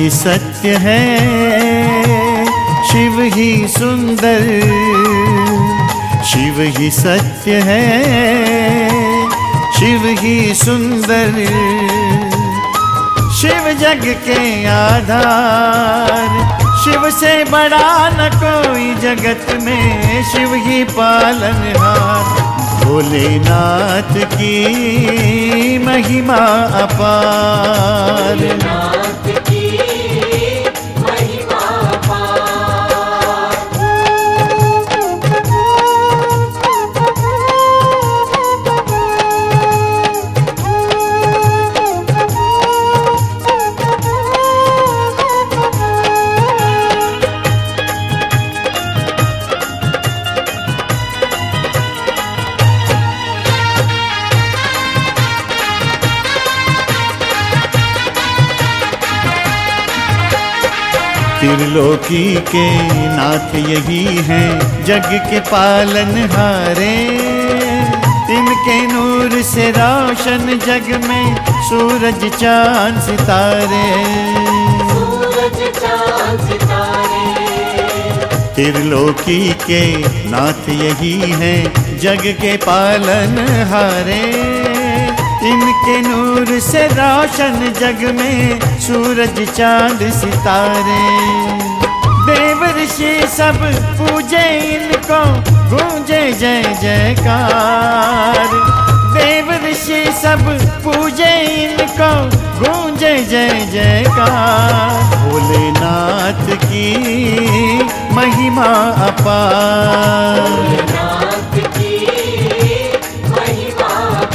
ही सत्य है, शिव ही सुंदर, शिव ही सत्य है, शिव ही सुंदर। शिव जग के आधार, शिव से बड़ा न कोई जगत में, शिव ही पालनहार। भोलेनाथ की महिमा अपार, भोलेनाथ की महिमा त्रिलोकी के नाथ यही हैं, जग के पालनहारे। इनके नूर से रोशन जग में सूरज चांद सितारे, सूरज चांद सितारे। त्रिलोकी के नाथ यही हैं, जग के पालनहारे। इनके नूर से रोशन जग में सूरज चांद सितारे। देव ऋषि सब पूजे इनको, गूंजे जय जयकार। देव ऋषि सब पूजे इनको, गूंजे जय जयकार। भोलेनाथ की महिमा अपार, भोलेनाथ की महिमा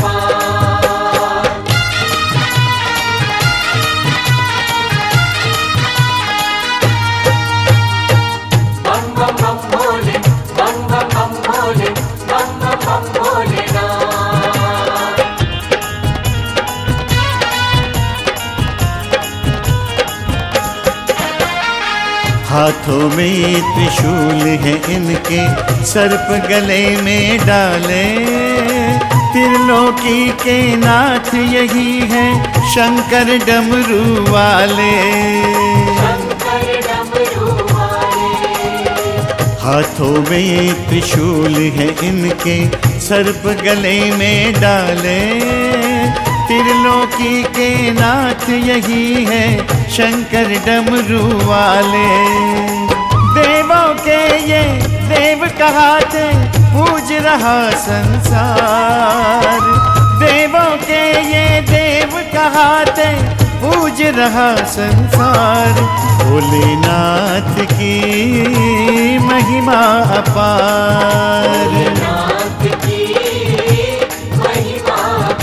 हाथों में त्रिशूल है इनके, सर्प गले में डाले। त्रिलोकी के नाथ यही है, शंकर डमरू वाले। शंकर डमरू वाले। हाथों में त्रिशूल है इनके, सर्प गले में डाले। त्रिलोकी के नाथ यही है, शंकर डमरू वाले। देवों के ये देव कहाते, पूज रहा संसार। देवों के ये देव कहाते, पूज रहा संसार। भोलेनाथ की महिमा अपार, भोलेनाथ की महिमा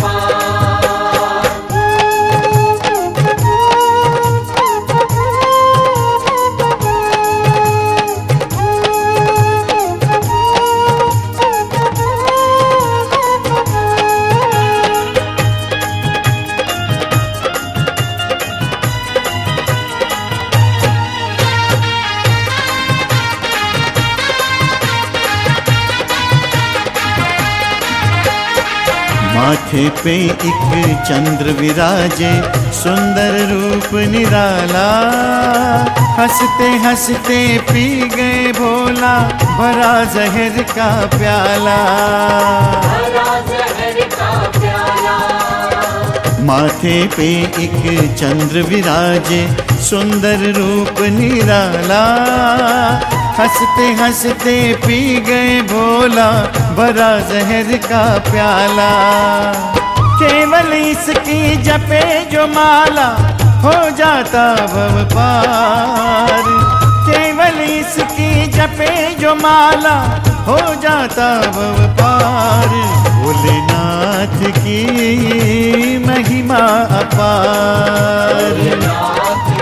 माथे पे एक चंद्र विराजे, सुंदर रूप निराला। हंसते हंसते पी गए भोला, भरा जहर का प्याला। भरा जहर का प्याला। माथे पे एक चंद्र विराजे, सुंदर रूप निराला। हंसते हंसते पी गए भोला, भरा जहर का प्याला। केवल इसकी जपे जो माला, हो जाता भव पार। केवल इसकी जपे जो माला, हो जाता भव पार। भोलेनाथ की महिमा अपार, भोलेनाथ